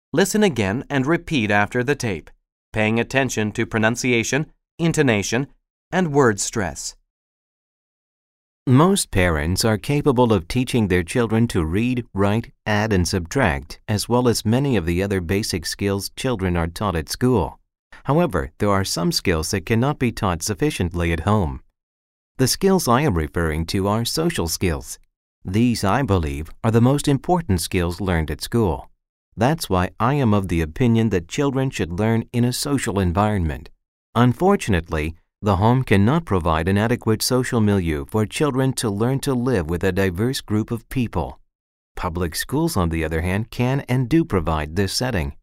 Listen again and repeat after the tape, paying attention to pronunciation, intonation, and word stress. Most parents are capable of teaching their children to read, write, add, and subtract, as well as many of the other basic skills children are taught at school. However, there are some skills that cannot be taught sufficiently at home. The skills I am referring to are social skills. These, I believe, are the most important skills learned at school. That's why I am of the opinion that children should learn in a social environment. Unfortunately, the home cannot provide an adequate social milieu for children to learn to live with a diverse group of people. Public schools, on the other hand, can and do provide this setting.